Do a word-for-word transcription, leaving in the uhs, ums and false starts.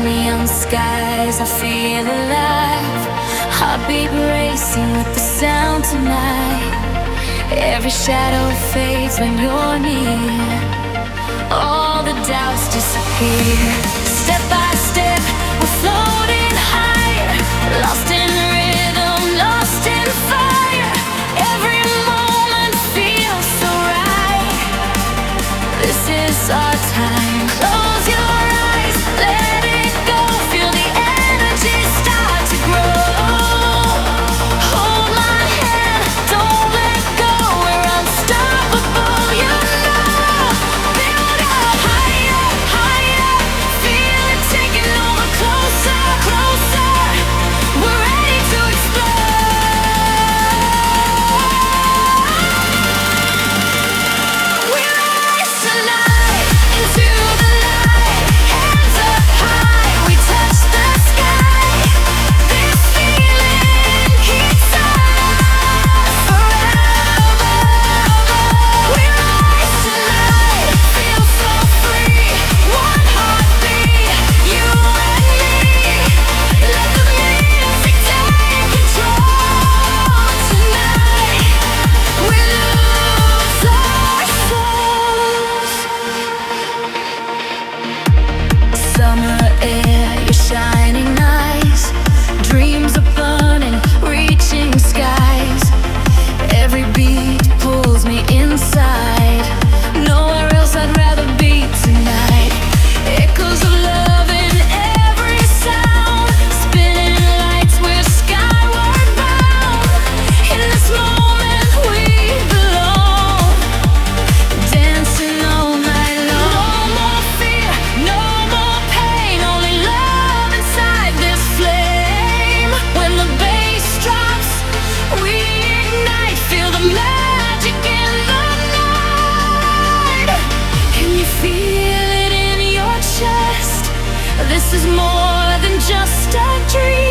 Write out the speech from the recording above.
neon skies, I feel alive. Heartbeat racing with the sound tonight. Every shadow fades when you're near. All the doubts disappear. Step by step, we're floating higher. Lost in rhythm, lost in fire. Every moment feels so right. This is our time. Close your eyes, let it go. Feel the energy start to grow. Hold my hand, don't let go. We're unstoppable, you know. Build up higher, higher. Feel it taking over, closer, closer. We're ready to explode. We rise tonight into the light. Hands up high, we touch the sky. This feeling keeps us forever. We rise tonight, feel so free. One heartbeat, you and me. Let the music take control tonight. We lose our souls. Summer air, your shining eyes. Dreams are burning, reaching skies. Every beat pulls me inside. Nowhere else I'd rather be tonight. Echoes of love in every sound. Spinning lights, we're skyward bound. In this moment we belong. Dancing all night long. No more fear, no more pain. Only love inside this flame. When the bass drops, we ignite. Feel the magic in the night. Can you feel it in your chest? This is more than just a dream.